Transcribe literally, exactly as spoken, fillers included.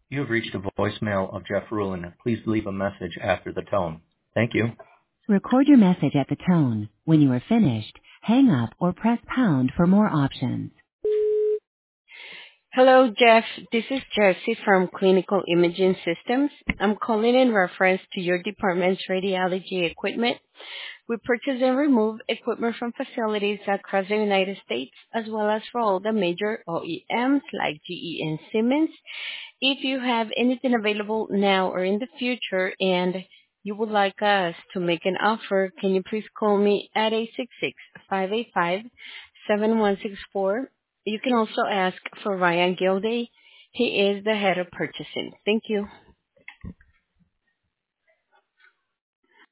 You have reached the voicemail of Jeff Rulin. Please leave a message after the tone. Thank you. Record your message at the tone. When you are finished, hang up or press pound for more options. Hello, Jeff. This is Jessie from Clinical Imaging Systems. I'm calling in reference to your department's radiology equipment. We purchase and remove equipment from facilities across the United States, as well as for all the major O E Ms like G E and Siemens. If you have anything available now or in the future and you would like us to make an offer, can you please call me at eight six six, five eight five, seven one six four. You can also ask for Ryan Gilday. He is the head of purchasing. Thank you.